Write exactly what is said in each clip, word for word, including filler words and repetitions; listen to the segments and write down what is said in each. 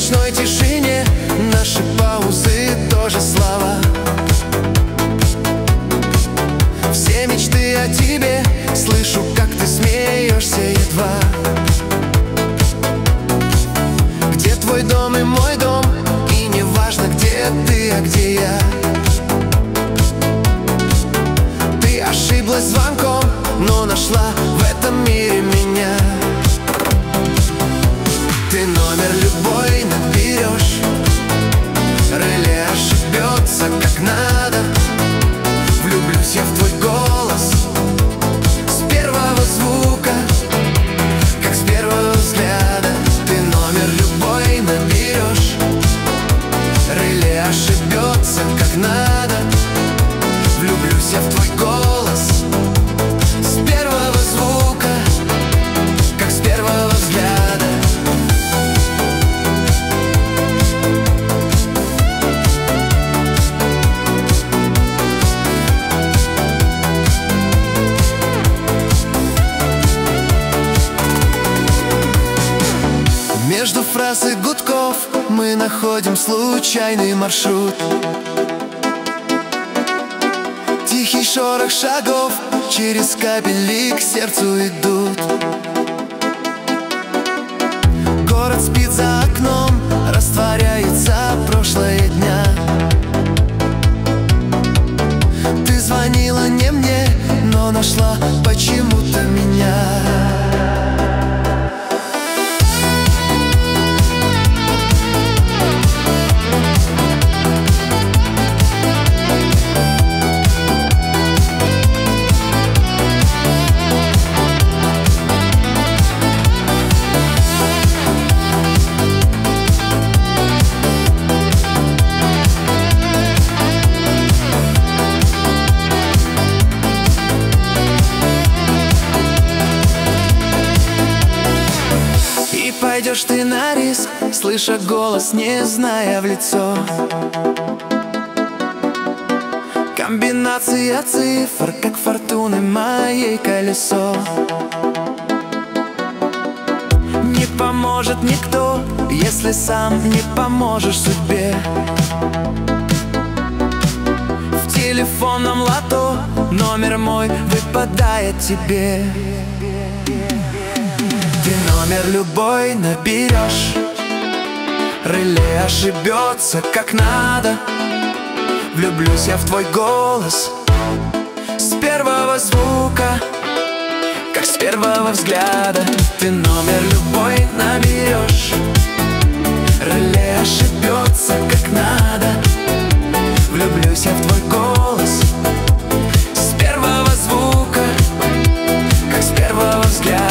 ночной тишине наши паузы тоже слова. Все мечты о тебе слышу, как ты смеешься едва. Где твой дом и мой дом, и не важно, где ты, а где я. Ты ошиблась звонком, но нашла в этом мире меня. Ты номер любой наберешь, реле ошибется как надо. Влюблюсь я в твой голос с первого звука, как с первого взгляда. Ты номер любой наберешь, реле ошибется как надо. Влюблюсь я в твой голос с первого звука, как с первого взгляда. Между фраз и гудков мы находим случайный маршрут. Тихий шорох шагов через капели к сердцу идут. Город спит за окном, растворяется прошлое дня. Ты звонила не мне, но нашла почему-то меня. Пойдешь ты на риск, слыша голос, не зная в лицо. Комбинация цифр, как фортуны моей колесо. Не поможет никто, если сам не поможешь судьбе. В телефонном лото номер мой выпадает тебе. Ты номер любой наберешь, реле ошибется как надо. Влюблюсь я в твой голос с первого звука, как с первого взгляда. Ты номер любой наберешь, реле ошибется как надо. Влюблюсь я в твой голос с первого звука, как с первого взгляда.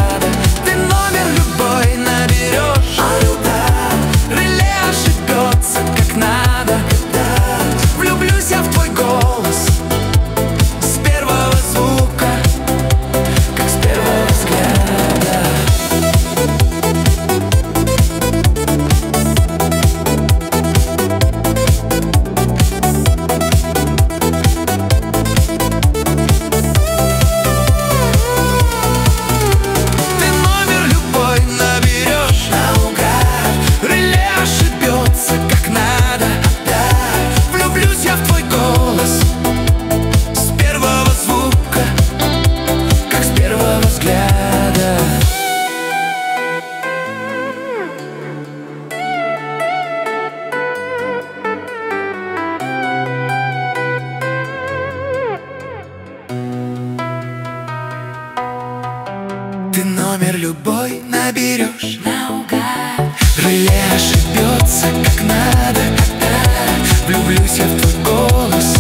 Ты номер любой наберешь наугад, реле ошибется как надо. Влюблюсь я в твой голос